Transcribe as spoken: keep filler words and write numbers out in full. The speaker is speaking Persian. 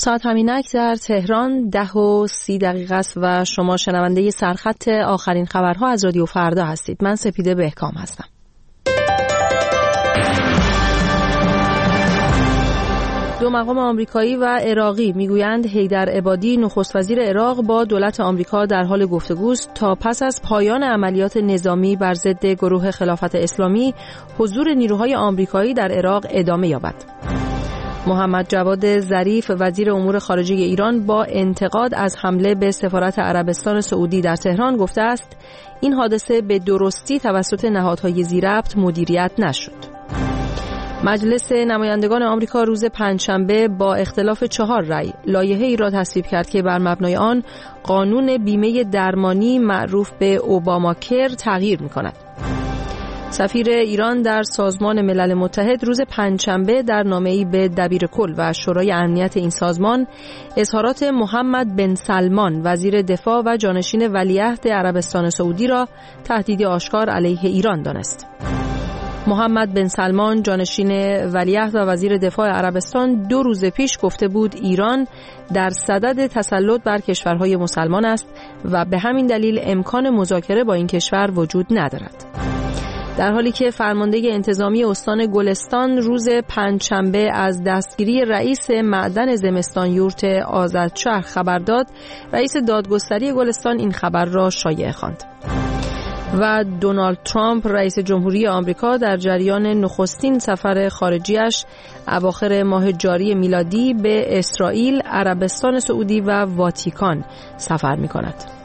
ساعت همینک در تهران ده و سی دقیقه است و شما شنونده سرخط آخرین خبرها از رادیو فردا هستید. من سپیده بهکام هستم. دو مقام آمریکایی و عراقی میگویند حیدر عبادی نخست وزیر عراق با دولت آمریکا در حال گفتگوست تا پس از پایان عملیات نظامی بر ضد گروه خلافت اسلامی حضور نیروهای آمریکایی در عراق ادامه یابد. محمد جواد ظریف وزیر امور خارجه ایران با انتقاد از حمله به سفارت عربستان سعودی در تهران گفته است این حادثه به درستی توسط نهادهای ذی‌ربط مدیریت نشد. مجلس نمایندگان آمریکا روز پنجشنبه با اختلاف چهار رأی لایحه‌ای را تصویب کرد که بر مبنای آن قانون بیمه درمانی معروف به اوباماکر تغییر می‌کند. سفیر ایران در سازمان ملل متحد روز پنجشنبه در نامه‌ای به دبیرکل و شورای امنیت این سازمان اظهارات محمد بن سلمان وزیر دفاع و جانشین ولیعهد عربستان سعودی را تهدیدی آشکار علیه ایران دانست. محمد بن سلمان جانشین ولیعهد و وزیر دفاع عربستان دو روز پیش گفته بود ایران در صدد تسلط بر کشورهای مسلمان است و به همین دلیل امکان مذاکره با این کشور وجود ندارد. در حالی که فرمانده انتظامی استان گلستان روز پنجشنبه از دستگیری رئیس معدن زمستان یورت آزادشهر خبر داد، رئیس دادگستری گلستان این خبر را شایعه خواند. و دونالد ترامپ رئیس جمهوری آمریکا در جریان نخستین سفر خارجیش اواخر ماه جاری میلادی به اسرائیل، عربستان سعودی و واتیکان سفر می‌کند.